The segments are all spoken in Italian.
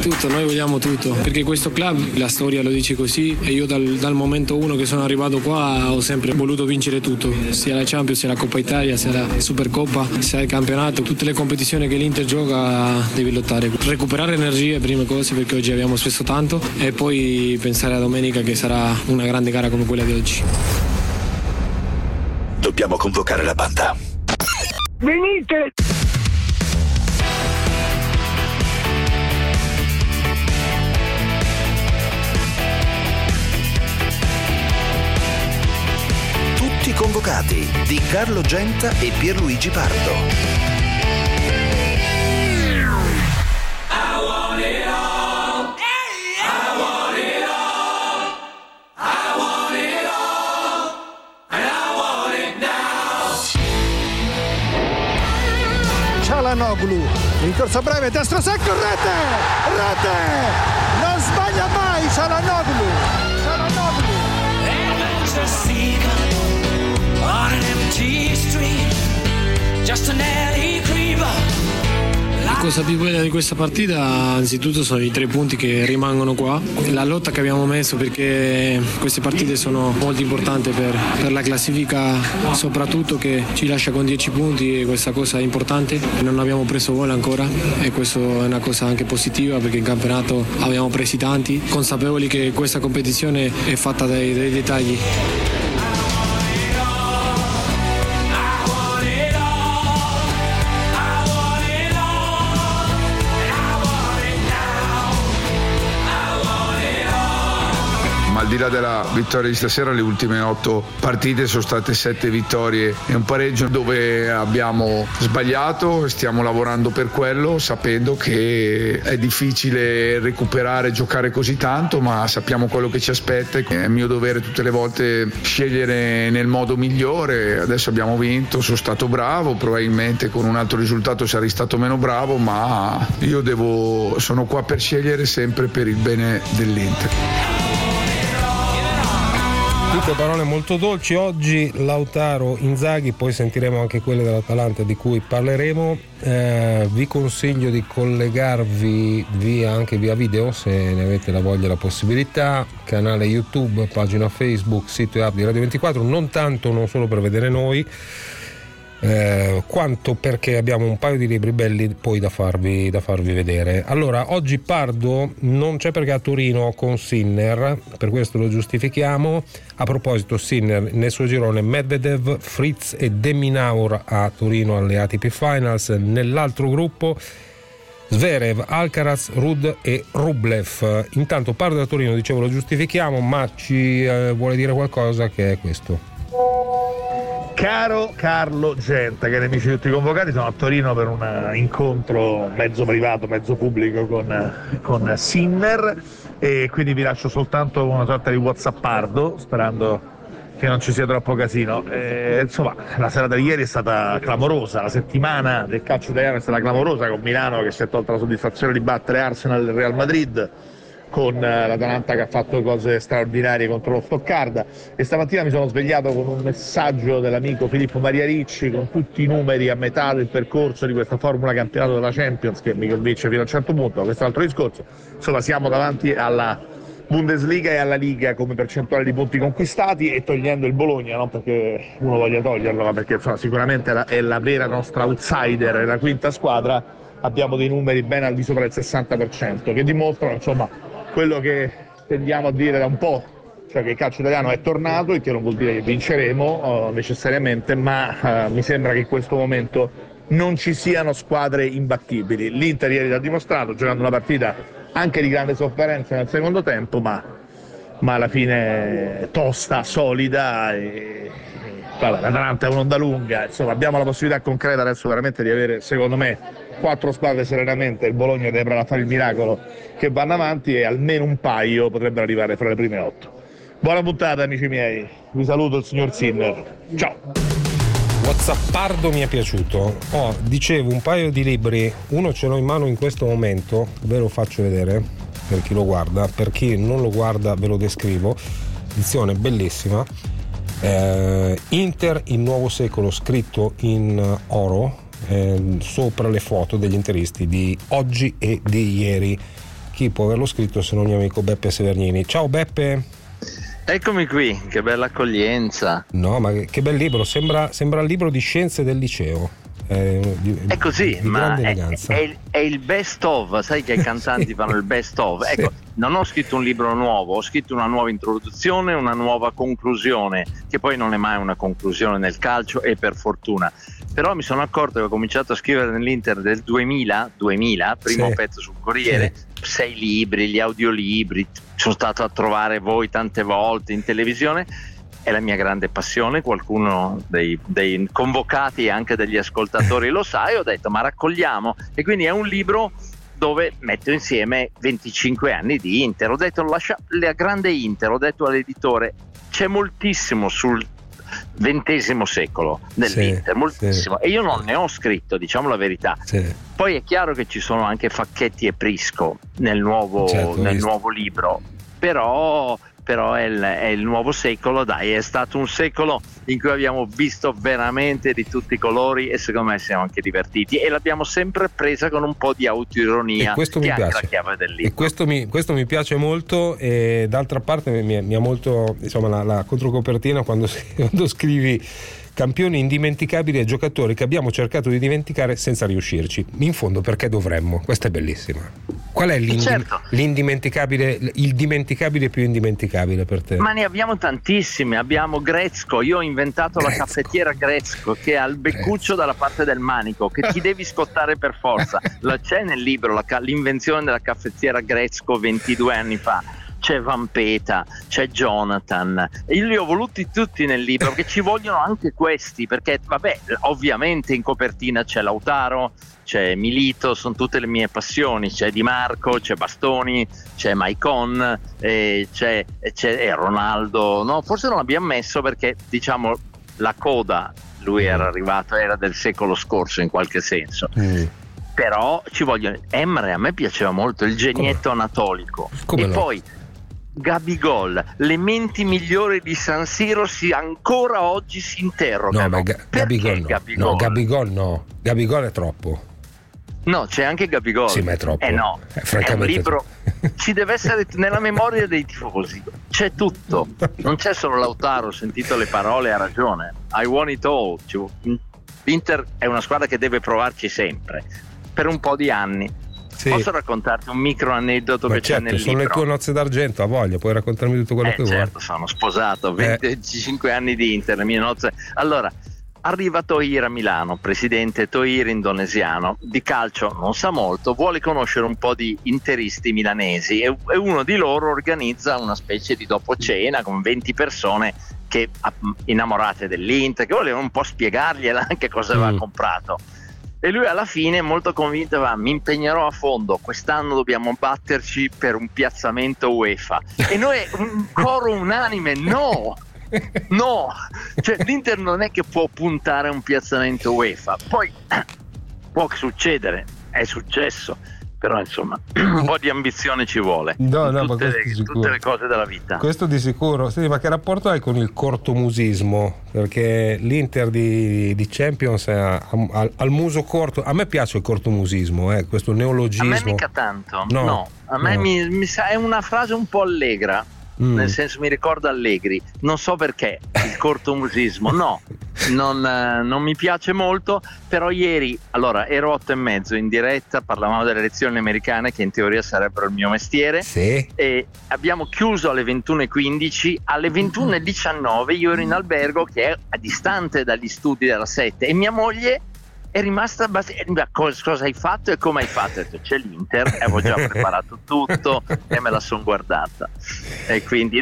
Tutto, noi vogliamo tutto, perché questo club, la storia lo dice così, e io dal momento uno che sono arrivato qua ho sempre voluto vincere tutto, sia la Champions, sia la Coppa Italia, sia la Supercoppa, sia il campionato, tutte le competizioni che l'Inter gioca devi lottare, recuperare energie, prime cose, perché oggi abbiamo speso tanto, e poi pensare a domenica che sarà una grande gara come quella di oggi. Dobbiamo convocare la banda. Venite! Tutti convocati di Carlo Genta e Pierluigi Pardo. Çalhanoğlu, rincorso breve, destro secco, rete, non sbaglia mai Çalhanoğlu. On an empty street, just an alley creeper. La cosa più bella di questa partita anzitutto sono i 3 punti che rimangono qua, la lotta che abbiamo messo, perché queste partite sono molto importanti per la classifica, soprattutto che ci lascia con 10 punti, e questa cosa è importante. Non abbiamo preso gol ancora e questo è una cosa anche positiva, perché in campionato abbiamo presi tanti, consapevoli che questa competizione è fatta dai dettagli. Al di là della vittoria di stasera, le ultime 8 partite sono state 7 vittorie e un pareggio, dove abbiamo sbagliato e stiamo lavorando per quello, sapendo che è difficile recuperare, giocare così tanto, ma sappiamo quello che ci aspetta. È mio dovere tutte le volte scegliere nel modo migliore. Adesso abbiamo vinto, sono stato bravo, probabilmente con un altro risultato sarei stato meno bravo, ma io sono qua per scegliere sempre per il bene dell'Inter. Tutte parole molto dolci. Oggi Lautaro, Inzaghi, poi sentiremo anche quelle dell'Atalanta di cui parleremo. Vi consiglio di collegarvi anche via video, se ne avete la voglia e la possibilità. Canale YouTube, pagina Facebook, sito e app di Radio 24, non solo per vedere noi, quanto perché abbiamo un paio di libri belli poi da farvi vedere. Allora, oggi Pardo non c'è perché a Torino con Sinner, per questo lo giustifichiamo. A proposito, Sinner nel suo girone Medvedev, Fritz e De Minaur a Torino alle ATP Finals. Nell'altro gruppo Zverev, Alcaraz, Ruud e Rublev. Intanto Pardo da Torino, dicevo, lo giustifichiamo, ma ci vuole dire qualcosa, che è questo. Caro Carlo Genta, cari amici tutti convocati, sono a Torino per un incontro mezzo privato, mezzo pubblico con Sinner, e quindi vi lascio soltanto una sorta di WhatsAppardo, sperando che non ci sia troppo casino. Insomma, la serata di ieri è stata clamorosa, la settimana del calcio italiano è stata clamorosa, con Milano che si è tolta la soddisfazione di battere Arsenal e Real Madrid, con l'Atalanta che ha fatto cose straordinarie contro lo Stoccarda, e stamattina mi sono svegliato con un messaggio dell'amico Filippo Maria Ricci con tutti i numeri a metà del percorso di questa formula campionato della Champions, che mi convince fino a un certo punto. Questo è un altro discorso. Insomma, siamo davanti alla Bundesliga e alla Liga come percentuale di punti conquistati, e togliendo il Bologna, non perché uno voglia toglierlo, ma perché insomma, sicuramente è la vera nostra outsider, è la quinta squadra, abbiamo dei numeri ben al di sopra del 60%, che dimostrano insomma quello che tendiamo a dire da un po', cioè che il calcio italiano è tornato, il che non vuol dire che vinceremo necessariamente, ma mi sembra che in questo momento non ci siano squadre imbattibili. L'Inter ieri l'ha dimostrato, giocando una partita anche di grande sofferenza nel secondo tempo, ma alla fine tosta, solida, e l'Atalanta è un'onda lunga. Insomma, abbiamo la possibilità concreta adesso veramente di avere, secondo me, 4 squadre serenamente. Il Bologna deve provare a fare il miracolo, che vanno avanti, e almeno un paio potrebbero arrivare fra le prime 8. Buona puntata, amici miei, vi saluto, il signor Sinner, ciao. WhatsAppardo mi è piaciuto. Dicevo, un paio di libri, uno ce l'ho in mano in questo momento, ve lo faccio vedere per chi lo guarda, per chi non lo guarda ve lo descrivo. Edizione bellissima, Inter, il nuovo secolo, scritto in oro, sopra le foto degli interisti di oggi e di ieri. chi può averlo scritto se non mio amico Beppe Severnini. Ciao Beppe. Eccomi qui, che bella accoglienza. No, ma che bel libro, sembra il libro di scienze del liceo. È così, ma è il best of, sai che i cantanti fanno il best of. Ecco, non ho scritto un libro nuovo, ho scritto una nuova introduzione, una nuova conclusione, che poi non è mai una conclusione nel calcio, e per fortuna. Però mi sono accorto che ho cominciato a scrivere nell'Inter del 2000, primo pezzo sul Corriere, 6 libri, gli audiolibri, sono stato a trovare voi tante volte in televisione. È la mia grande passione, qualcuno dei convocati e anche degli ascoltatori lo sa, e ho detto ma raccogliamo, e quindi è un libro dove metto insieme 25 anni di Inter. Ho detto la grande Inter, ho detto all'editore c'è moltissimo sul XX secolo dell'Inter, moltissimo, e io non ne ho scritto, diciamo la verità. Poi è chiaro che ci sono anche Facchetti e Prisco nel nuovo libro, però è il nuovo secolo, dai, è stato un secolo in cui abbiamo visto veramente di tutti i colori, e secondo me siamo anche divertiti, e l'abbiamo sempre presa con un po' di autoironia, e questo che mi è anche piace. la chiave del libro. E questo mi piace molto, e d'altra parte mi ha molto, insomma, la controcopertina quando scrivi campioni indimenticabili e giocatori che abbiamo cercato di dimenticare senza riuscirci. In fondo, perché dovremmo? Questa è bellissima. Qual è l'indimenticabile, il dimenticabile più indimenticabile per te? Ma ne abbiamo tantissimi. Abbiamo Grezko, io ho inventato la caffettiera Grezko, che ha il beccuccio dalla parte del manico, che ti devi scottare per forza. C'è nel libro l'invenzione della caffettiera Grezko 22 anni fa. C'è Vampeta, c'è Jonathan, io li ho voluti tutti nel libro, perché ci vogliono anche questi, perché vabbè, ovviamente in copertina c'è Lautaro, c'è Milito, sono tutte le mie passioni, c'è Di Marco, c'è Bastoni, c'è Maicon, c'è Ronaldo, no, forse non l'abbiamo messo perché diciamo la coda, lui era arrivato, era del secolo scorso in qualche senso. Però ci vogliono. Emre a me piaceva molto, il genietto anatolico. Come e no? Poi Gabigol, le menti migliori di San Siro ancora oggi si interrogano. No, ma Gabigol no. No, Gabigol è troppo. No, c'è anche Gabigol. Sì, ma è troppo. No, francamente è un libro, ci deve essere nella memoria dei tifosi, c'è tutto, non c'è solo Lautaro, ho sentito le parole, ha ragione. I want it all. L'Inter è una squadra che deve provarci sempre, per un po' di anni. Sì. Posso raccontarti un micro aneddoto che c'è nel libro? Sono le tue nozze d'argento, a voglia, puoi raccontarmi tutto quello che certo, vuoi. Sono sposato, 25 anni di Inter, le mie nozze. Allora, arriva Tohir a Milano, presidente Tohir indonesiano, di calcio non sa molto, vuole conoscere un po' di interisti milanesi, e uno di loro organizza una specie di dopo cena con 20 persone che innamorate dell'Inter, che volevano un po' spiegargliela anche cosa aveva comprato. E lui alla fine, molto convinto, mi impegnerò a fondo, quest'anno dobbiamo batterci per un piazzamento UEFA. E noi, un coro unanime, no, cioè l'Inter non è che può puntare a un piazzamento UEFA, poi può succedere, è successo, però insomma un po' di ambizione ci vuole, tutte le cose della vita. Questo di sicuro. Sì, ma che rapporto hai con il cortomusismo? Perché l'Inter di Champions è al muso corto. A me piace il cortomusismo, questo neologismo. A me mica tanto, no. A me mi sa, è una frase un po' allegra. Nel senso, mi ricorda Allegri, non so perché il cortomusismo non mi piace molto. Però ieri, allora, ero 8:30 in diretta, parlavamo delle elezioni americane che in teoria sarebbero il mio mestiere, sì. E abbiamo chiuso alle 21:15, alle 21:19 io ero in albergo che è distante dagli studi della 7, e mia moglie è rimasta cosa hai fatto e come hai fatto? Ho detto, c'è l'Inter, avevo già preparato tutto e me la sono guardata, e quindi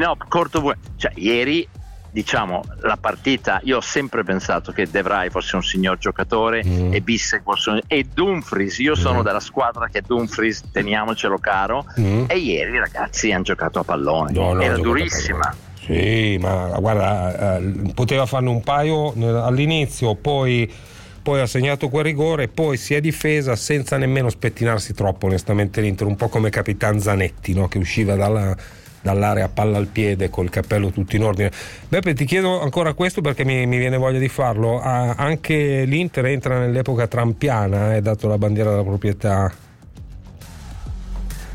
ieri, diciamo, la partita, io ho sempre pensato che De Vrij fosse un signor giocatore e Bissek fosse e Dumfries, io sono della squadra che Dumfries, teniamocelo caro, e ieri ragazzi hanno giocato a pallone, era durissima. Sì, ma guarda, poteva farne un paio all'inizio, poi ha segnato quel rigore, poi si è difesa senza nemmeno spettinarsi troppo, onestamente l'Inter, un po' come Capitan Zanetti, no? Che usciva dall'area palla al piede col cappello tutto in ordine. Beppe, ti chiedo ancora questo perché mi viene voglia di farlo. Anche l'Inter entra nell'epoca trampiana, dato la bandiera della proprietà.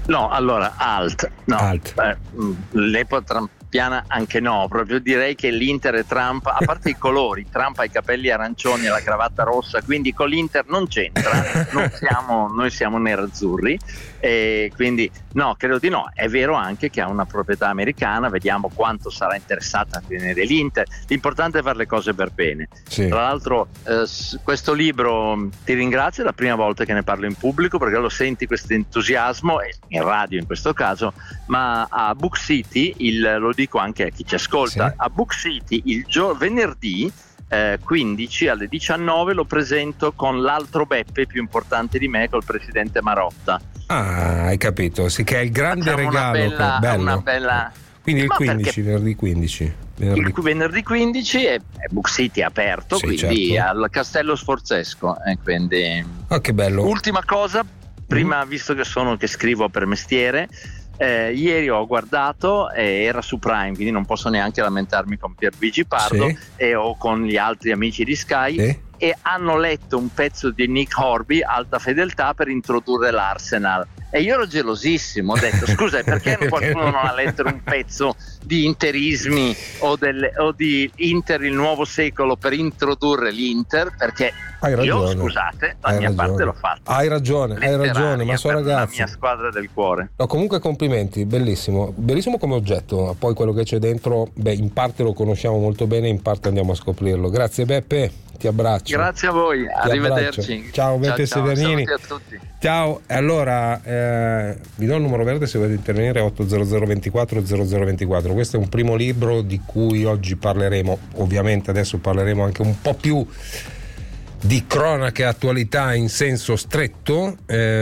No, allora, alt. L'epoca trampiana anche no, proprio direi che l'Inter e Trump, a parte i colori, Trump ha i capelli arancioni e la cravatta rossa, quindi con l'Inter non c'entra, noi siamo nerazzurri, e quindi no, credo di no. È vero anche che ha una proprietà americana, vediamo quanto sarà interessata a tenere l'Inter, l'importante è fare le cose per bene. Sì. Tra l'altro questo libro, ti ringrazio, è la prima volta che ne parlo in pubblico, perché lo senti questo entusiasmo, in radio in questo caso, ma a Book City, lo dico anche a chi ci ascolta, sì. A Book City venerdì 15 alle 19 lo presento con l'altro Beppe più importante di me, col presidente Marotta. Ah, hai capito, sì, che è il grande regalo. Una bella. Quindi il 15, venerdì 15. Venerdì 15 è Book City aperto, sì, quindi certo. al Castello Sforzesco. Quindi. Ah, che bello. Ultima cosa, prima, visto che scrivo per mestiere, ieri ho guardato, era su Prime, quindi non posso neanche lamentarmi con Pierluigi Pardo, sì. O con gli altri amici di Sky, sì. E hanno letto un pezzo di Nick Horby, Alta Fedeltà, per introdurre l'Arsenal, e io ero gelosissimo, ho detto scusa, perché qualcuno non ha letto un pezzo di interismi o di Inter il nuovo secolo per introdurre l'Inter? Perché io, scusate, la mia parte l'ho fatta. Hai ragione, ma sono ragazzi, la mia squadra del cuore. No, comunque complimenti, bellissimo come oggetto. Poi quello che c'è dentro, in parte lo conosciamo molto bene, in parte andiamo a scoprirlo. Grazie Beppe, ti abbraccio. Grazie a voi, arrivederci. Ciao Beppe Severnini. Ciao a tutti. Ciao, allora vi do il numero verde se volete intervenire, 800 24 0024. Questo è un primo libro di cui oggi parleremo. Ovviamente adesso parleremo anche un po' più di cronaca e attualità in senso stretto.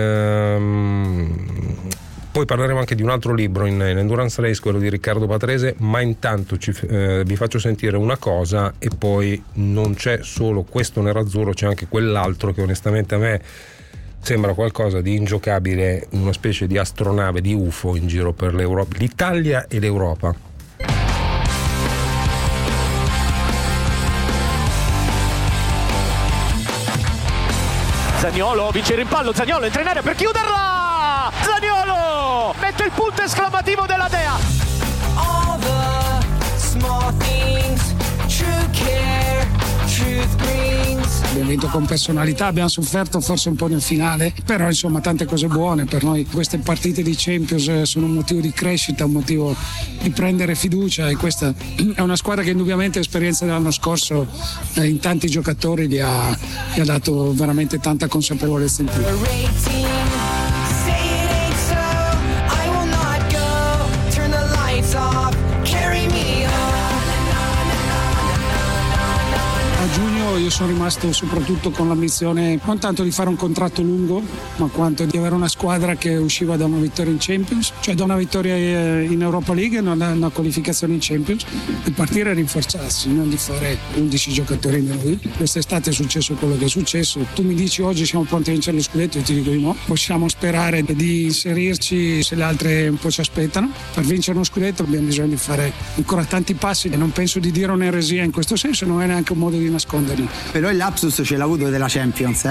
Poi parleremo anche di un altro libro in Endurance Race, quello di Riccardo Patrese, ma intanto vi faccio sentire una cosa, e poi non c'è solo questo nerazzurro, c'è anche quell'altro che onestamente a me sembra qualcosa di ingiocabile, una specie di astronave, di UFO in giro per l'Europa, l'Italia e l'Europa. Zaniolo vince il rimpallo, Zaniolo entra in area per chiuderla, Zaniolo mette il punto esclamativo della Dea. All the small things, true care, truth brings. Abbiamo vinto con personalità, abbiamo sofferto forse un po' nel finale, però insomma tante cose buone. Per noi queste partite di Champions sono un motivo di crescita, un motivo di prendere fiducia, e questa è una squadra che indubbiamente l'esperienza dell'anno scorso in tanti giocatori gli ha dato veramente tanta consapevolezza in più. Io sono rimasto soprattutto con l'ambizione non tanto di fare un contratto lungo, ma quanto di avere una squadra che usciva da una vittoria in Champions, cioè da una vittoria in Europa League e una qualificazione in Champions, e partire e rinforzarsi, non di fare 11 giocatori in noi. Quest'estate è successo quello che è successo. Tu mi dici oggi siamo pronti a vincere lo scudetto, io ti dico di no. Possiamo sperare di inserirci se le altre un po' ci aspettano. Per vincere uno scudetto abbiamo bisogno di fare ancora tanti passi, e non penso di dire un'eresia in questo senso, non è neanche un modo di nasconderli. Però il lapsus ce l'ha avuto della Champions,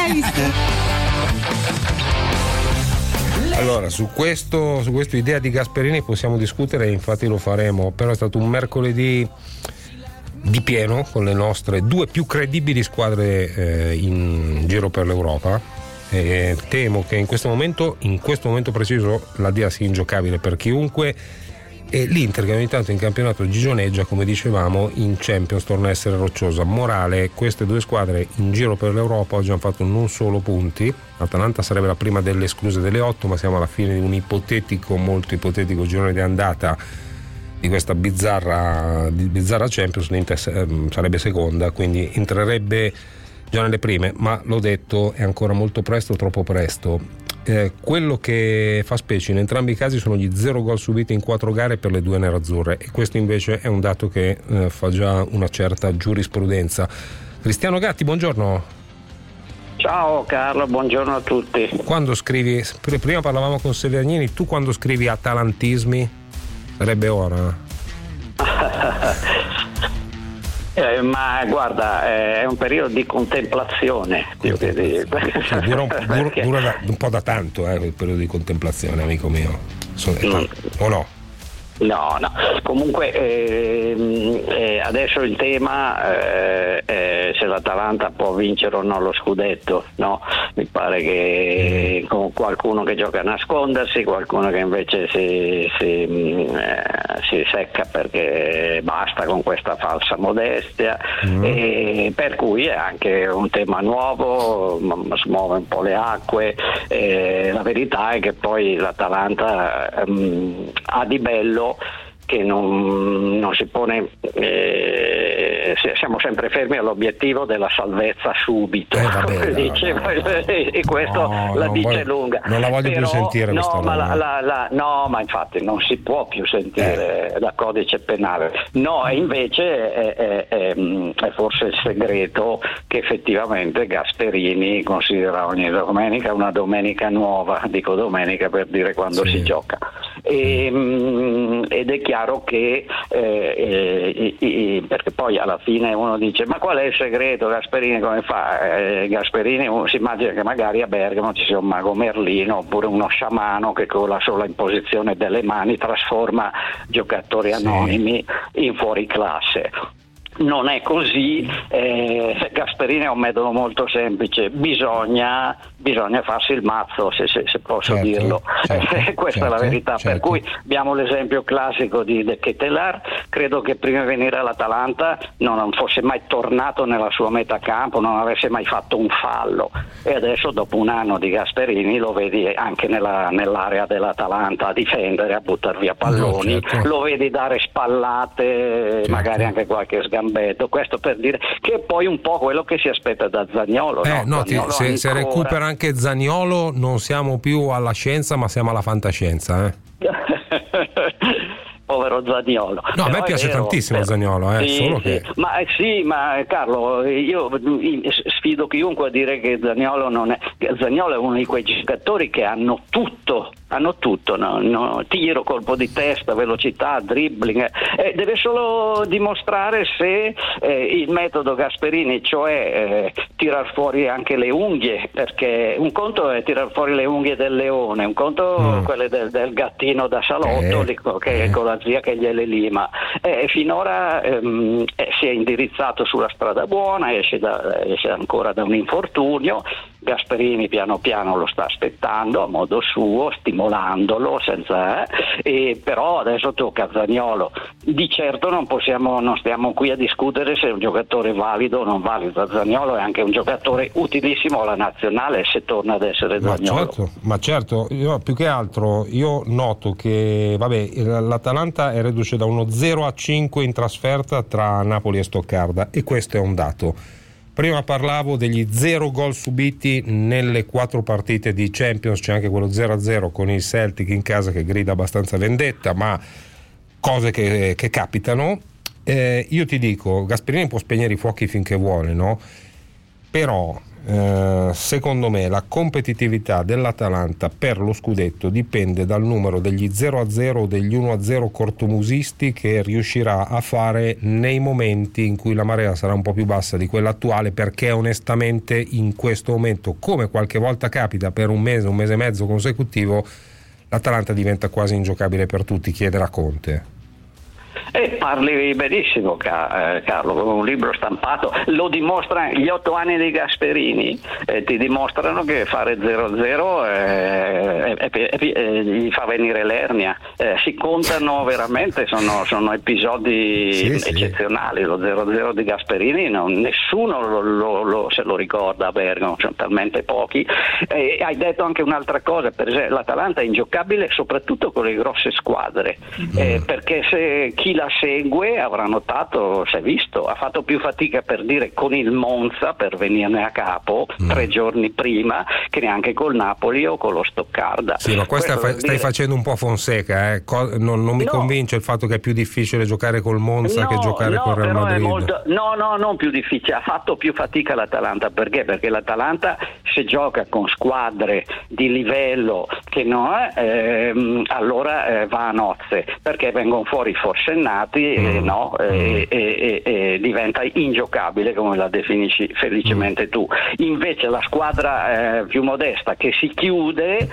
Allora, su questo idea di Gasperini possiamo discutere, infatti lo faremo, però è stato un mercoledì di pieno con le nostre due più credibili squadre in giro per l'Europa. E temo che in questo momento preciso la Dea sia ingiocabile per chiunque, e l'Inter, che ogni tanto in campionato gigioneggia, come dicevamo, in Champions torna a essere rocciosa. Morale, queste due squadre in giro per l'Europa oggi hanno fatto non solo punti. L'Atalanta sarebbe la prima delle escluse delle 8, ma siamo alla fine di un molto ipotetico girone di andata di questa bizzarra Champions. L'Inter sarebbe seconda, quindi entrerebbe già nelle prime, ma l'ho detto, è ancora molto presto, troppo presto. Quello che fa specie in entrambi i casi sono gli 0 gol subiti in 4 gare per le due nerazzurre, e questo invece è un dato che fa già una certa giurisprudenza. Cristiano Gatti, buongiorno. Ciao Carlo, buongiorno a tutti. Quando scrivi, prima parlavamo con Severnini, tu quando scrivi atalantismi sarebbe ora? Ma guarda, è un periodo di contemplazione. Dura un po' da tanto il periodo di contemplazione, amico mio. O no? No. Comunque adesso il tema se l'Atalanta può vincere o no lo scudetto, no? Mi pare che con qualcuno che gioca a nascondersi, qualcuno che invece si secca perché basta con questa falsa modestia, e per cui è anche un tema nuovo, smuove un po' le acque. La verità è che poi l'Atalanta ha di bello che non si pone, siamo sempre fermi all'obiettipo della salvezza subito, e questo dice lunga. Non la voglio più sentire questa roba. Ma infatti non si può più sentire da codice penale. No, e invece è forse il segreto che effettivamente Gasperini considera ogni domenica una domenica nuova, dico domenica per dire quando si gioca. Ed è chiaro che perché poi alla fine uno dice: ma qual è il segreto? Gasperini come fa? Gasperini si immagina che magari a Bergamo ci sia un mago Merlino oppure uno sciamano che con la sola imposizione delle mani trasforma giocatori anonimi in fuoriclasse. Non è così. Gasperini ha un metodo molto semplice: bisogna farsi il mazzo, se posso dirlo. Questa è la verità. Per cui abbiamo l'esempio classico di De Ketelaere. Credo che prima di venire all'Atalanta non fosse mai tornato nella sua metacampo, non avesse mai fatto un fallo, e adesso dopo un anno di Gasperini lo vedi anche nell'area dell'Atalanta a difendere, a buttare via palloni, lo vedi dare spallate, magari anche qualche sgambetto. Questo per dire che è poi un po' quello che si aspetta da Zaniolo. Se recupera anche Zaniolo non siamo più alla scienza ma siamo alla fantascienza. Povero Zaniolo. No, a me piace tantissimo Zaniolo, solo che... Ma Carlo, io sfido chiunque a dire che Zaniolo Zaniolo è uno di quei giocatori che hanno tutto, no? Tiro, colpo di testa, velocità, dribbling, deve solo dimostrare se il metodo Gasperini, cioè tirar fuori anche le unghie, perché un conto è tirar fuori le unghie del leone, un conto quelle del gattino da salotto che con la zia che gliele lima. Finora si è indirizzato sulla strada buona, esce ancora da un infortunio. Gasperini piano piano lo sta aspettando a modo suo, stimolandolo, però adesso tocca a Zaniolo. Di certo non stiamo qui a discutere se è un giocatore valido o non valido. Zaniolo è anche un giocatore utilissimo alla nazionale se torna ad essere Zaniolo. Ma certo, più che altro io noto che l'Atalanta è reduce da uno 0-5 in trasferta tra Napoli e Stoccarda, e questo è un dato. Prima parlavo degli 0 gol subiti nelle 4 partite di Champions, c'è anche quello 0-0 con il Celtic in casa che grida abbastanza vendetta, ma cose che capitano. Io ti dico, Gasperini può spegnere i fuochi finché vuole, no? Però secondo me la competitività dell'Atalanta per lo scudetto dipende dal numero degli 0-0 o degli 1-0 cortomusisti che riuscirà a fare nei momenti in cui la marea sarà un po' più bassa di quella attuale, perché onestamente in questo momento, come qualche volta capita per un mese e mezzo consecutivo, l'Atalanta diventa quasi ingiocabile per tutti, chiedere a Conte. Parli benissimo, Carlo, con un libro stampato lo dimostra. Gli 8 anni di Gasperini ti dimostrano che fare 0-0 gli fa venire l'ernia. Si contano veramente, sono episodi eccezionali. Lo 0-0 di Gasperini nessuno se lo ricorda a Bergamo, sono talmente pochi. Hai detto anche un'altra cosa, per esempio l'Atalanta è ingiocabile soprattutto con le grosse squadre, perché se chi la segue avrà notato, si è visto, ha fatto più fatica per dire con il Monza per venirne a capo 3 giorni prima che neanche col Napoli o con lo Stoccarda. Sì, ma stai facendo un po' Fonseca, non mi convince il fatto che è più difficile giocare col Monza che giocare con Real Madrid. Non più difficile, ha fatto più fatica l'Atalanta, perché l'Atalanta se gioca con squadre di livello che no, allora va a nozze, perché vengono fuori forsennati e diventa ingiocabile, come la definisci felicemente tu. Invece la squadra più modesta, che si chiude,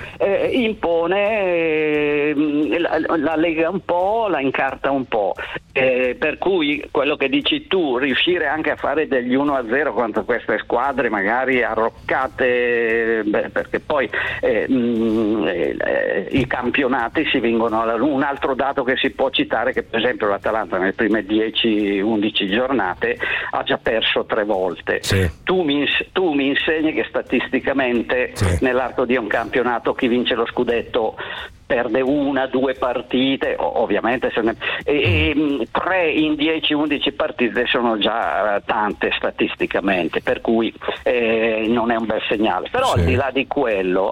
impone, la lega un po', la incarta un po', per cui quello che dici tu, riuscire anche a fare degli 1-0 contro queste squadre magari arroccate, perché poi i campionati si vincono. Un altro dato che si può citare è che per esempio l'Atalanta nelle prime 10-11 giornate ha già perso 3 volte. Sì. Tu mi insegni che statisticamente nell'arco di un campionato chi vince lo scudetto perde 1-2 partite, ovviamente 3 in 10-11 partite sono già tante statisticamente, per cui non è un bel segnale. Però al di là di quello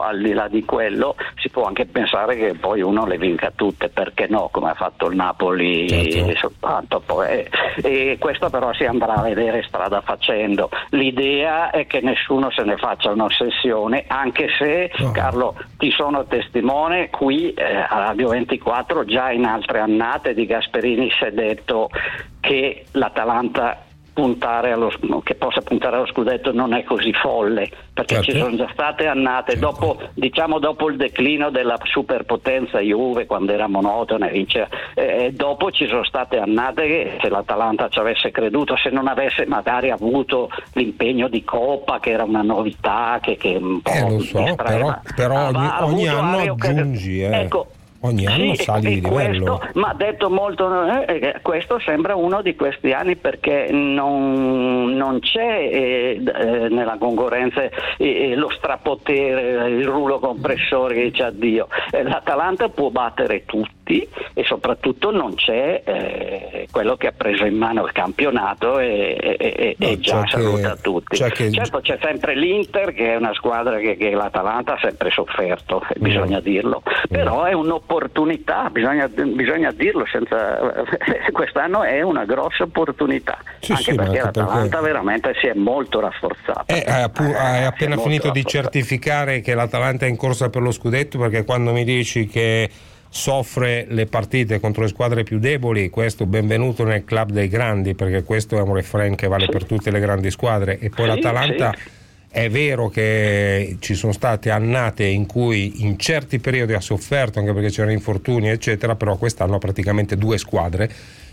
si può anche pensare che poi uno le vinca tutte, perché no, come ha fatto il Napoli soltanto poi, e questo però si andrà a vedere strada facendo. L'idea è che nessuno se ne faccia un'ossessione, anche se Carlo, ti sono testimone qui a Radio 24, già in altre annate di Gasperini si è detto che l'Atalanta che possa puntare allo scudetto non è così folle, perché ci sono già state annate dopo il declino della superpotenza Juve, quando era monotona, dopo ci sono state annate che se l'Atalanta ci avesse creduto, se non avesse magari avuto l'impegno di Coppa, che era una novità che un po' lo so, però ogni anno aggiungi ogni anno sali di livello. Ma detto molto, questo sembra uno di questi anni, perché non c'è nella concorrenza lo strapotere, il rullo compressore che dice addio. L'Atalanta può battere tutti e soprattutto non c'è quello che ha preso in mano il campionato e già saluta tutti. Certo, c'è sempre l'Inter, che è una squadra che l'Atalanta ha sempre sofferto, bisogna dirlo, però è un'opportunità, bisogna dirlo, quest'anno è una grossa opportunità, perché l'Atalanta veramente si è molto rafforzata. Hai appena finito di certificare che l'Atalanta è in corsa per lo scudetto, perché quando mi dici che soffre le partite contro le squadre più deboli, questo benvenuto nel club dei grandi, perché questo è un refrain che vale per tutte le grandi squadre. E poi l'Atalanta è vero che ci sono state annate in cui in certi periodi ha sofferto, anche perché c'erano infortuni eccetera, però quest'anno ha praticamente 2 squadre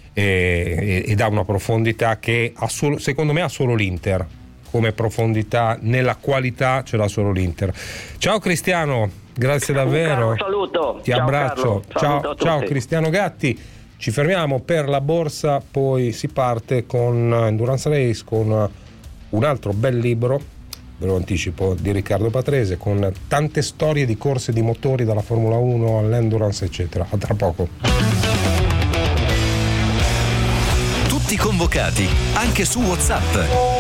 ed ha una profondità che secondo me ha solo l'Inter. Come profondità nella qualità ce l'ha solo l'Inter. Ciao Cristiano, grazie davvero. Un saluto. Ti abbraccio. Ciao Cristiano Gatti. Ci fermiamo per la borsa, poi si parte con Endurance Race, con un altro bel libro, ve lo anticipo, di Riccardo Patrese, con tante storie di corse di motori dalla Formula 1 all'Endurance eccetera. A tra poco. Tutti convocati anche su WhatsApp.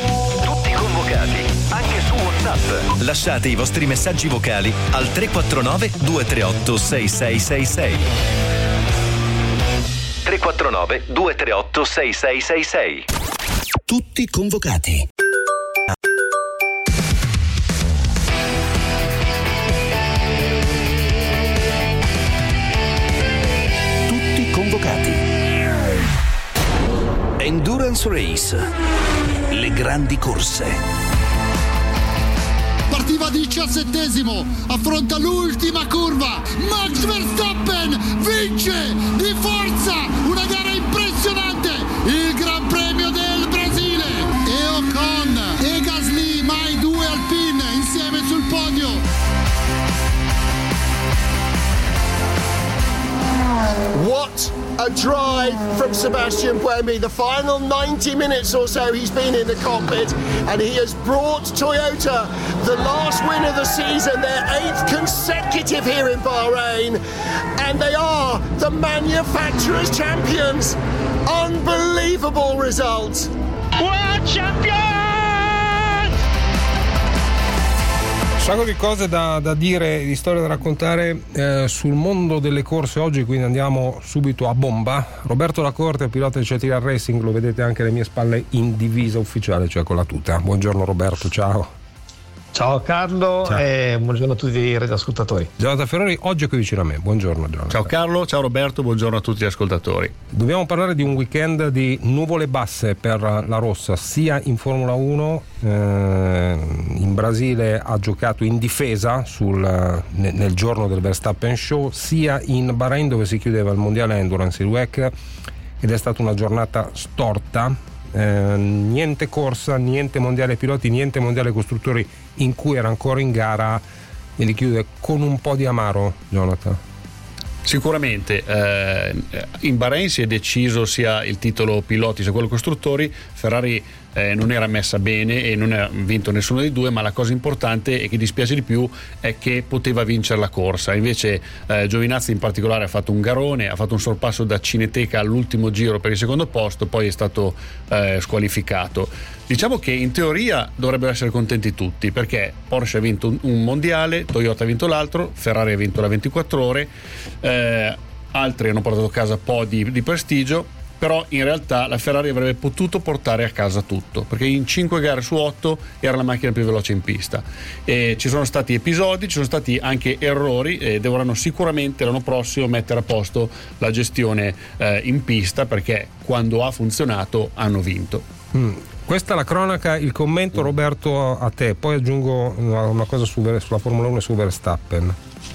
Lasciate i vostri messaggi vocali al 349 238 6666. 349 238 6666. Tutti convocati. Tutti convocati. Endurance Race. Le grandi corse. Partiva 17esimo, affronta l'ultima curva, Max Verstappen vince di forza, una gara impressionante, il Gran Premio del Brasile, e Ocon e Gasly, mai 2 Alpine insieme sul podio. What a drive from Sebastian Buemi. The final 90 minutes or so he's been in the cockpit, and he has brought Toyota the last win of the season, their 8th consecutive here in Bahrain, and they are the manufacturers' champions. Unbelievable result. World champion! Un sacco di cose da dire, di storie da raccontare sul mondo delle corse oggi, quindi andiamo subito a bomba. Roberto Lacorte, pilota di CTR Racing, lo vedete anche alle mie spalle in divisa ufficiale, cioè con la tuta. Buongiorno Roberto, ciao. Ciao Carlo. Ciao. E buongiorno a tutti i radioascoltatori. Jonathan Ferrari oggi è qui vicino a me. Buongiorno Jonathan. Ciao Carlo, ciao Roberto, buongiorno a tutti gli ascoltatori. Dobbiamo parlare di un weekend di nuvole basse per la Rossa, sia in Formula 1, in Brasile ha giocato in difesa nel giorno del Verstappen Show, sia in Bahrain dove si chiudeva il mondiale Endurance, il WEC, ed è stata una giornata storta. Niente corsa, niente mondiale piloti, niente mondiale costruttori in cui era ancora in gara, e li chiude con un po' di amaro, Jonathan. Sicuramente in Bahrain si è deciso sia il titolo piloti sia quello costruttori. Ferrari non era messa bene e non ha vinto nessuno dei due, ma la cosa importante e che dispiace di più è che poteva vincere la corsa. Invece Giovinazzi in particolare ha fatto un garone, ha fatto un sorpasso da Cineteca all'ultimo giro per il secondo posto, poi è stato squalificato. Diciamo che in teoria dovrebbero essere contenti tutti, perché Porsche ha vinto un mondiale, Toyota ha vinto l'altro, Ferrari ha vinto la 24 ore, altri hanno portato a casa un po' di prestigio. Però in realtà la Ferrari avrebbe potuto portare a casa tutto, perché in 5 gare su 8 era la macchina più veloce in pista, e ci sono stati episodi, ci sono stati anche errori, e dovranno sicuramente l'anno prossimo mettere a posto la gestione in pista, perché quando ha funzionato hanno vinto. Questa è la cronaca, il commento Roberto a te, poi aggiungo una cosa sulla Formula 1 e su Verstappen.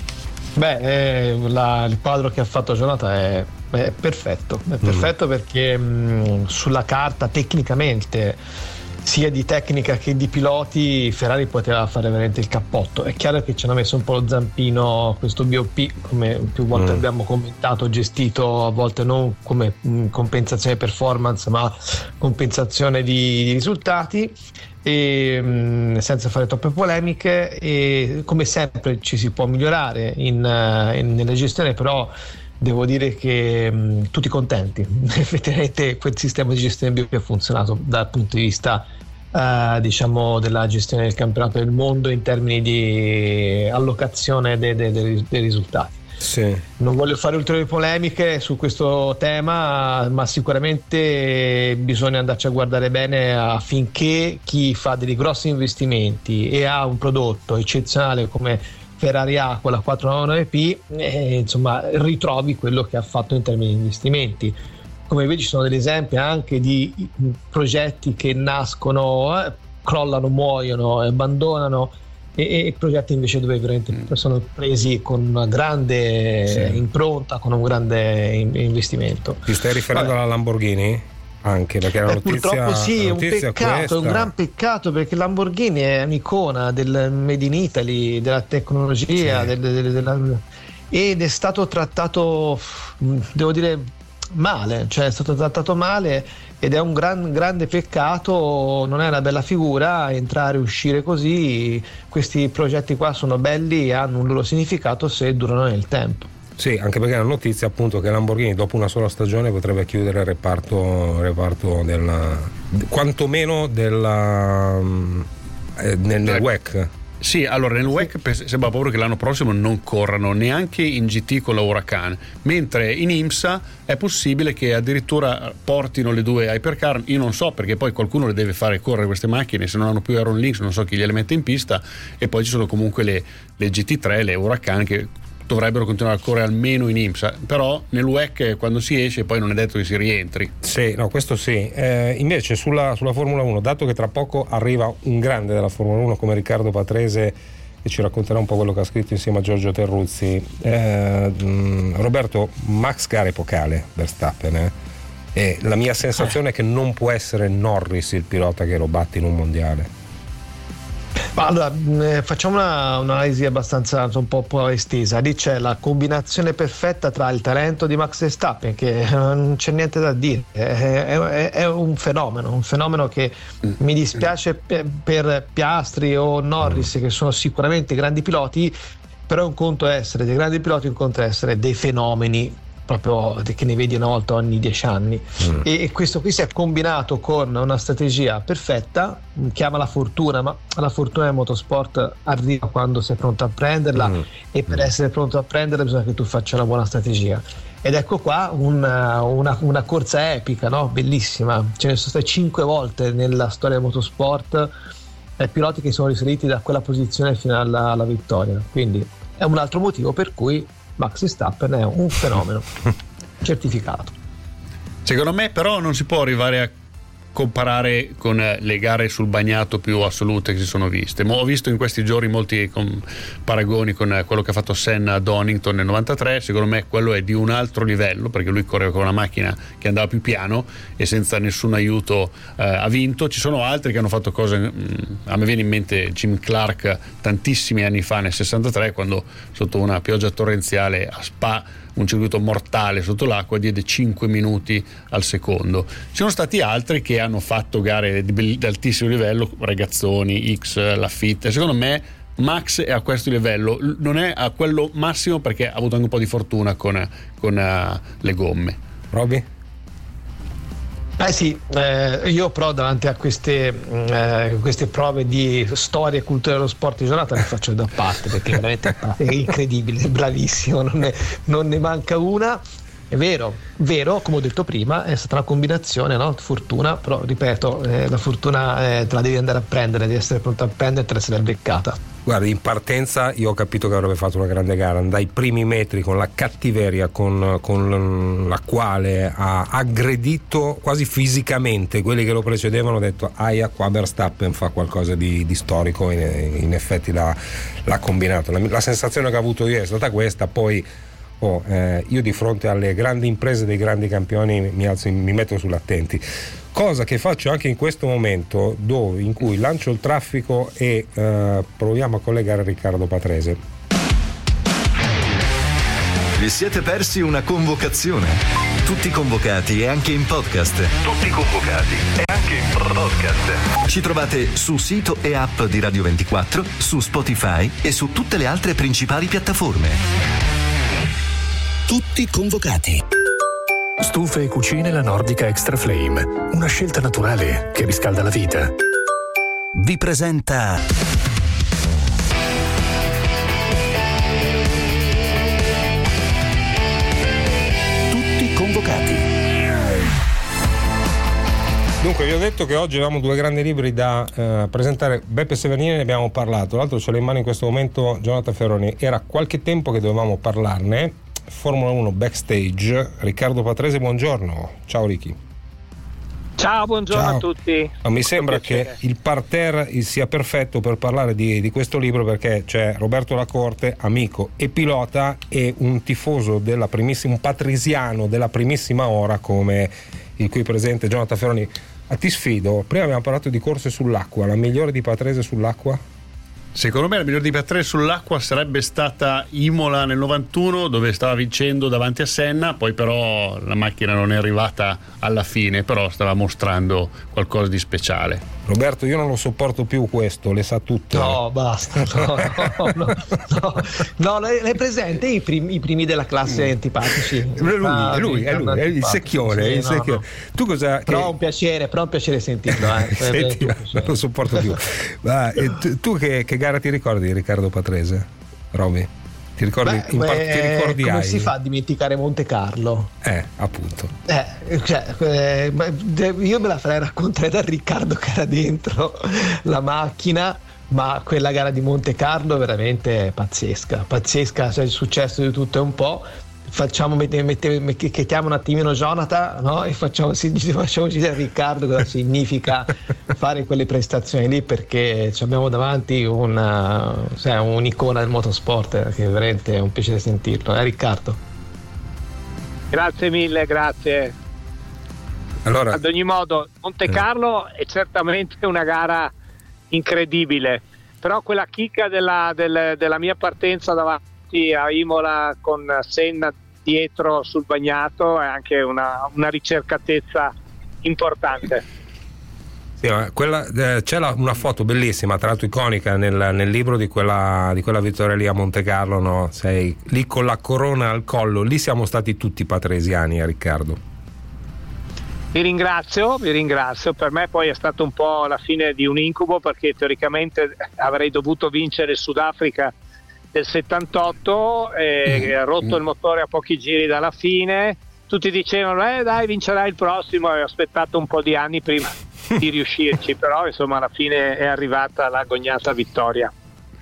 Il quadro che ha fatto Jonathan è perfetto, perché sulla carta tecnicamente, sia di tecnica che di piloti, Ferrari poteva fare veramente il cappotto. È chiaro che ci hanno messo un po' lo zampino questo BOP, come più volte abbiamo commentato, gestito a volte non come compensazione performance ma compensazione di risultati, e senza fare troppe polemiche, e come sempre ci si può migliorare nella gestione, però devo dire che tutti contenti. Effettivamente quel sistema di gestione BOP ha funzionato dal punto di vista diciamo della gestione del campionato del mondo in termini di allocazione dei risultati. Sì. Non voglio fare ulteriori polemiche su questo tema, ma sicuramente bisogna andarci a guardare bene affinché chi fa dei grossi investimenti e ha un prodotto eccezionale come Ferrari ha con la 499P, insomma ritrovi quello che ha fatto in termini di investimenti. Come vedi, ci sono degli esempi anche di progetti che nascono, crollano, muoiono, abbandonano, e progetti invece dove veramente sono presi con una grande impronta, con un grande investimento. Ti stai riferendo alla Lamborghini? Anche perché la notizia, purtroppo sì, è un notizia peccato, è un gran peccato, perché Lamborghini è un'icona del Made in Italy, della tecnologia, ed è stato trattato, devo dire, male, cioè è stato trattato male, ed è un grande peccato. Non è una bella figura entrare e uscire così. Questi progetti qua sono belli e hanno un loro significato se durano nel tempo. Sì, anche perché la notizia appunto che Lamborghini dopo una sola stagione potrebbe chiudere il reparto quantomeno nel WEC. Sì, allora nel WEC sembra proprio che l'anno prossimo non corrano neanche in GT con la Huracan, mentre in IMSA è possibile che addirittura portino le due hypercar. Io non so, perché poi qualcuno le deve fare correre queste macchine, se non hanno più Aeron Links non so chi gliele mette in pista, e poi ci sono comunque le GT3, le Huracan, che dovrebbero continuare a correre almeno in IMSA, però nel WEC quando si esce poi non è detto che si rientri. Sì, no, questo sì. Invece sulla Formula 1, dato che tra poco arriva un grande della Formula 1 come Riccardo Patrese, che ci racconterà un po' quello che ha scritto insieme a Giorgio Terruzzi, Roberto, Max gara epocale Verstappen, e la mia sensazione è che non può essere Norris il pilota che lo batte in un mondiale. Ma allora, facciamo un'analisi abbastanza un po' estesa. Lì c'è la combinazione perfetta tra il talento di Max Verstappen, che non c'è niente da dire, è un fenomeno che mi dispiace per Piastri o Norris, che sono sicuramente grandi piloti, però un conto è essere dei grandi piloti, un conto è essere dei fenomeni proprio che ne vedi una volta ogni 10 anni, e questo qui si è combinato con una strategia perfetta, chiama la fortuna, ma la fortuna del motorsport arriva quando sei pronto a prenderla, e per essere pronto a prenderla bisogna che tu faccia una buona strategia. Ed ecco qua una corsa epica, no? Bellissima. Ce ne sono state 5 volte nella storia del motorsport piloti che sono risaliti da quella posizione fino alla vittoria, quindi è un altro motivo per cui Max Verstappen è un fenomeno certificato. Secondo me però non si può arrivare a comparare con le gare sul bagnato più assolute che si sono viste. Ho visto in questi giorni molti paragoni con quello che ha fatto Senna a Donington nel 93. Secondo me quello è di un altro livello, perché lui correva con una macchina che andava più piano e senza nessun aiuto ha vinto. Ci sono altri che hanno fatto cose, a me viene in mente Jim Clark tantissimi anni fa nel 63, quando sotto una pioggia torrenziale a Spa, un circuito mortale sotto l'acqua, diede 5 minuti al secondo. Ci sono stati altri che hanno fatto gare di altissimo livello, Regazzoni, X, Lafitte. Secondo me Max è a questo livello, non è a quello massimo perché ha avuto anche un po' di fortuna con le gomme. Roby? Sì, io però davanti a queste prove di storia e cultura dello sport di giornata le faccio da parte, perché veramente è incredibile, è bravissimo, non ne manca una. È vero, come ho detto prima, è stata una combinazione, no? Fortuna, però ripeto, la fortuna te la devi andare a prendere, devi essere pronto a prendertela, se l'è beccata. Guarda, in partenza io ho capito che avrebbe fatto una grande gara, dai primi metri con la cattiveria con la quale ha aggredito quasi fisicamente quelli che lo precedevano. Ho detto aia, qua Verstappen fa qualcosa di storico, in effetti l'ha combinato. La sensazione che ho avuto io è stata questa. Poi io di fronte alle grandi imprese dei grandi campioni mi metto sull'attenti, cosa che faccio anche in questo momento in cui lancio il traffico e proviamo a collegare Riccardo Patrese. Vi siete persi una convocazione? Tutti convocati e anche in podcast. Ci trovate su sito e app di Radio 24, su Spotify e su tutte le altre principali piattaforme. Tutti convocati. Stufe e cucine La Nordica Extra Flame, una scelta naturale che riscalda la vita. Vi presenta Tutti convocati. Dunque vi ho detto che oggi avevamo due grandi libri da presentare. Beppe Severnini, ne abbiamo parlato, l'altro ce l'ha in mano in questo momento Jonathan Ferroni. Era qualche tempo che dovevamo parlarne. Formula 1 Backstage, Riccardo Patrese, buongiorno. Ciao Ricky. Ciao, buongiorno. Ciao a tutti. Mi sembra che il parterre sia perfetto per parlare di questo libro, perché c'è Roberto Lacorte, amico e pilota, e un tifoso un patresiano della primissima ora come il qui presente Jonathan Ferroni. Ti sfido, prima abbiamo parlato di corse sull'acqua, la migliore di Patrese sull'acqua? Secondo me la migliore di Patrese sull'acqua sarebbe stata Imola nel 91, dove stava vincendo davanti a Senna, poi però la macchina non è arrivata alla fine, però stava mostrando qualcosa di speciale. Roberto, io non lo sopporto più questo, le sa tutte. No, basta. No, è presente i primi della classe antipatici. Lui è il secchione. Sì, no. Tu cosa? Però è un piacere sentirlo. Senti, non lo sopporto più. Tu che gara ti ricordi, Riccardo Patrese? Roby? Ti ricordi? Ti ricordi come si fa a dimenticare Monte Carlo? Appunto. Io me la farei raccontare da Riccardo che era dentro la macchina, ma quella gara di Monte Carlo è veramente pazzesca, cioè il successo di tutto è un po'. Chiediamo un attimino Jonathan, no? E facciamo dire a Riccardo cosa significa fare quelle prestazioni lì, perché abbiamo davanti un'icona del motorsport, che veramente è un piacere sentirlo, Riccardo? Grazie mille, grazie. Allora, ad ogni modo Monte Carlo è certamente una gara incredibile, però quella chicca della mia partenza davanti a Imola con Senna dietro sul bagnato è anche una ricercatezza importante. Sì, c'è una foto bellissima, tra l'altro iconica nel libro di quella vittoria lì a Monte Carlo, no? Sei lì con la corona al collo, lì siamo stati tutti patresiani, Riccardo. Vi ringrazio, per me poi è stato un po' la fine di un incubo, perché teoricamente avrei dovuto vincere il Sudafrica del 78, ha rotto il motore a pochi giri dalla fine, tutti dicevano dai vincerai il prossimo, e ho aspettato un po' di anni prima di riuscirci, però insomma alla fine è arrivata l'agognata vittoria.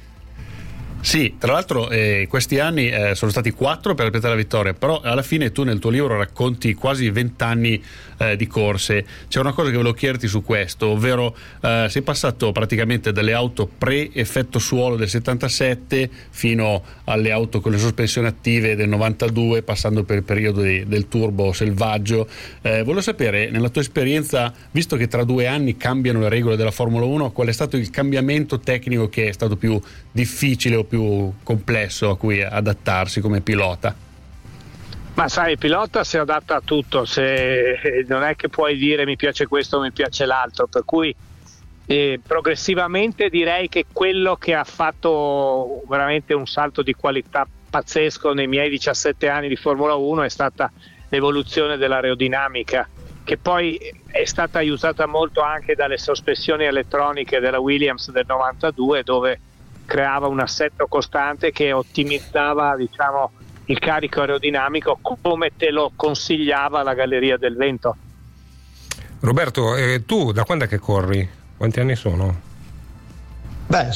Sì, tra l'altro questi anni sono stati 4 per ripetere la vittoria, però alla fine tu nel tuo libro racconti quasi 20 anni di corse. C'è una cosa che volevo chiederti su questo, ovvero sei passato praticamente dalle auto pre-effetto suolo del 77 fino alle auto con le sospensioni attive del 92, passando per il periodo del turbo selvaggio. Volevo sapere, nella tua esperienza, visto che tra 2 anni cambiano le regole della Formula 1, qual è stato il cambiamento tecnico che è stato più difficile o più complesso a cui adattarsi come pilota? Ma sai, il pilota si adatta a tutto, non è che puoi dire mi piace questo o mi piace l'altro, per cui progressivamente direi che quello che ha fatto veramente un salto di qualità pazzesco nei miei 17 anni di Formula 1 è stata l'evoluzione dell'aerodinamica, che poi è stata aiutata molto anche dalle sospensioni elettroniche della Williams del 92, dove creava un assetto costante che ottimizzava, diciamo, il carico aerodinamico come te lo consigliava la Galleria del Vento. Roberto, tu da quando è che corri? Quanti anni sono? Beh,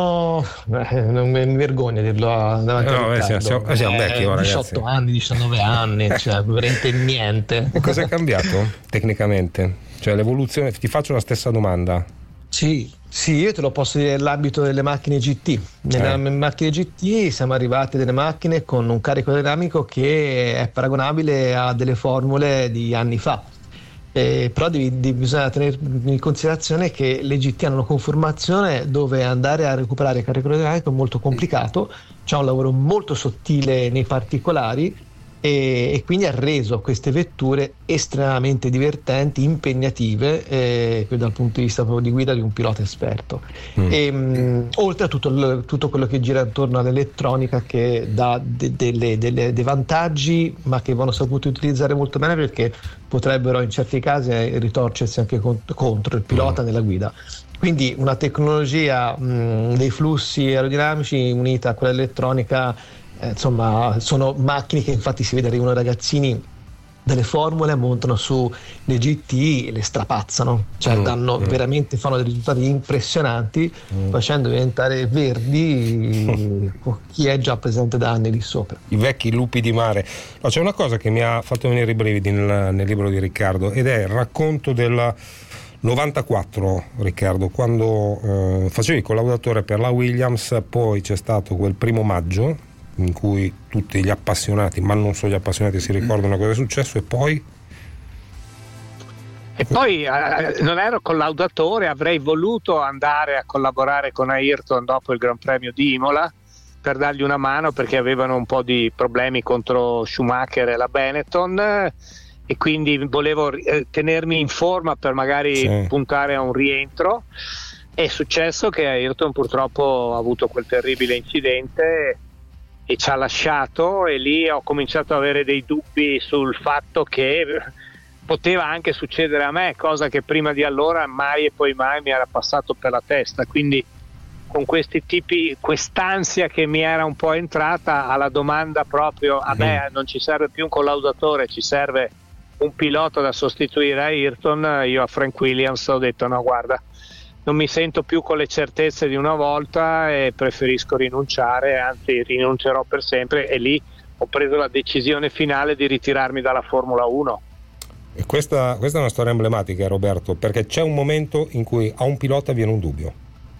non mi vergogno a dirlo davanti a Riccardo. Siamo vecchi ora, 18 anni, 19 anni, cioè veramente niente. E cosa è cambiato tecnicamente? Cioè l'evoluzione, ti faccio la stessa domanda. Sì, io te lo posso dire nell'ambito delle macchine GT. Nelle macchine GT siamo arrivati a delle macchine con un carico aerodinamico che è paragonabile a delle formule di anni fa. Però bisogna tenere in considerazione che le GT hanno una conformazione dove andare a recuperare il carico aerodinamico è molto complicato, c'è un lavoro molto sottile nei particolari e quindi ha reso queste vetture estremamente divertenti, impegnative dal punto di vista proprio di guida di un pilota esperto. Oltre a tutto quello che gira intorno all'elettronica, che dà dei vantaggi, ma che vanno saputi utilizzare molto bene, perché potrebbero in certi casi ritorcersi anche contro il pilota nella guida. Quindi una tecnologia dei flussi aerodinamici unita a quella elettronica, insomma, sono macchine che infatti si vede arrivano ragazzini delle formule, montano su le GT e le strapazzano, cioè fanno dei risultati impressionanti, facendo diventare verdi chi è già presente da anni lì sopra. I vecchi lupi di mare. No, c'è una cosa che mi ha fatto venire i brividi nel libro di Riccardo, ed è il racconto del 94, Riccardo, quando facevi il collaudatore per la Williams. Poi c'è stato quel 1 maggio in cui tutti gli appassionati, ma non solo gli appassionati, si ricordano cosa è successo. E poi non ero collaudatore, avrei voluto andare a collaborare con Ayrton dopo il Gran Premio di Imola per dargli una mano, perché avevano un po' di problemi contro Schumacher e la Benetton, e quindi volevo tenermi in forma per magari puntare a un rientro. È successo che Ayrton purtroppo ha avuto quel terribile incidente e ci ha lasciato, e lì ho cominciato ad avere dei dubbi sul fatto che poteva anche succedere a me, cosa che prima di allora mai e poi mai mi era passato per la testa. Quindi con questi tipi, quest'ansia che mi era un po' entrata alla domanda proprio, a me non ci serve più un collaudatore, ci serve un pilota da sostituire a Ayrton, io a Frank Williams ho detto no, guarda, non mi sento più con le certezze di una volta e preferisco rinunciare, anzi rinuncerò per sempre, e lì ho preso la decisione finale di ritirarmi dalla Formula 1. E questa è una storia emblematica, Roberto, perché c'è un momento in cui a un pilota viene un dubbio.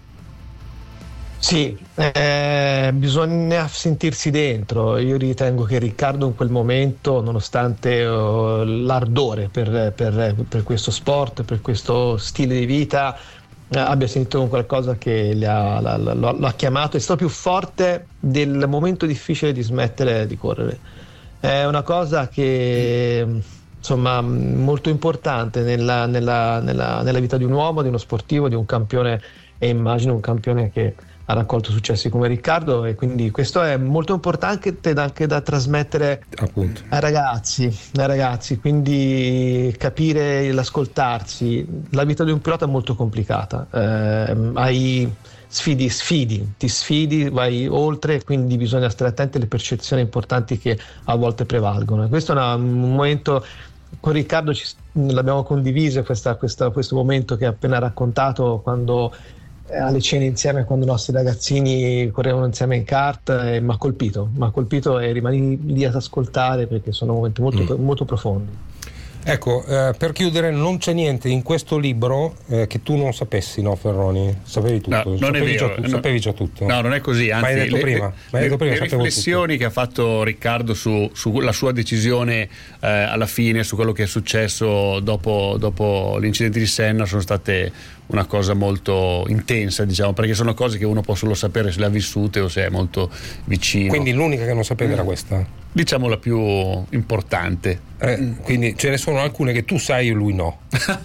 Sì, bisogna sentirsi dentro. Io ritengo che Riccardo in quel momento, nonostante l'ardore per questo sport, per questo stile di vita, abbia sentito un qualcosa che lo ha chiamato, è stato più forte del momento difficile di smettere di correre. È una cosa che insomma molto importante nella vita di un uomo, di uno sportivo, di un campione, e immagino un campione che ha raccolto successi come Riccardo, e quindi questo è molto importante anche da trasmettere appunto ai ragazzi, quindi capire l'ascoltarsi. La vita di un pilota è molto complicata, hai ti sfidi, vai oltre, quindi bisogna stare attenti alle percezioni importanti che a volte prevalgono, e questo è un momento con Riccardo l'abbiamo condiviso questo momento che ha appena raccontato, quando alle cene insieme, quando i nostri ragazzini correvano insieme in kart, mi ha colpito e rimani lì ad ascoltare, perché sono momenti molto profondi. Ecco, per chiudere, non c'è niente in questo libro che tu non sapessi, no Ferroni? Sapevi tutto? No, non è vero. Sapevi già tutto? No, non è così, anzi, ma hai detto prima, le riflessioni che ha fatto Riccardo sulla sua decisione alla fine, su quello che è successo dopo l'incidente di Senna, sono state una cosa molto intensa, diciamo, perché sono cose che uno può solo sapere se le ha vissute o se è molto vicino. Quindi l'unica che non sapevi era questa? Diciamo la più importante. Quindi ce ne sono alcune che tu sai e lui no.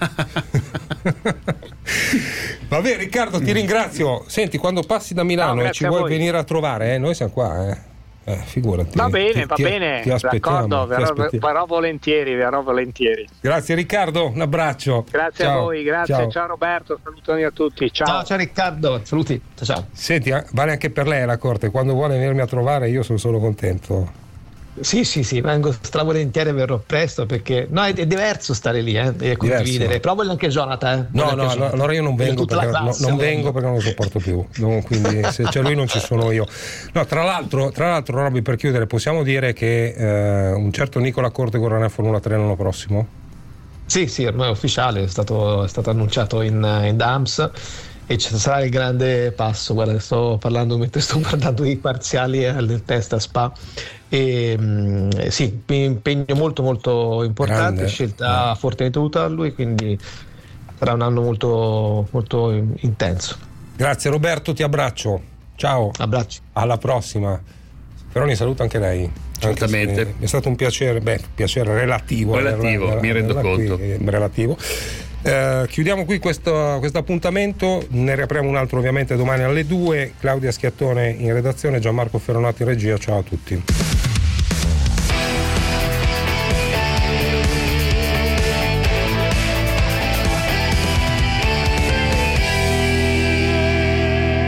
Vabbè, Riccardo, ti ringrazio. Senti, quando passi da Milano e ci vuoi venire a trovare, noi siamo qua, figurati. Va bene, ti aspettiamo, d'accordo, verrò volentieri. Grazie Riccardo, un abbraccio. Grazie a voi, grazie. Ciao Roberto, salutoni a tutti. Ciao Riccardo, saluti. Ciao. Senti, vale anche per lei la corte, quando vuole venirmi a trovare io sono solo contento. Sì, vengo stravolentieri, verrò presto, perché è diverso stare lì e condividere. Però voglio anche Jonathan. No, allora io non vengo perché non lo sopporto più. Quindi se c'è lui non ci sono io. No, tra l'altro Robby, per chiudere, possiamo dire che un certo Corte correrà in Formula 3 l'anno prossimo? Sì, ormai è ufficiale, è stato annunciato in Dams. E ci sarà il grande passo. Guarda, sto guardando i parziali del test a Spa e sì, impegno molto molto importante, grande, scelta fortemente voluta da lui, quindi sarà un anno molto molto intenso. Grazie Roberto, ti abbraccio, ciao, abbracci, alla prossima. Ferroni saluta anche lei. Certamente, è stato un piacere, piacere relativo, mi rendo conto. Relativo. Chiudiamo qui questo appuntamento, ne riapriamo un altro ovviamente domani alle 2. Claudia Schiattone in redazione, Gianmarco Ferronato in regia, ciao a tutti.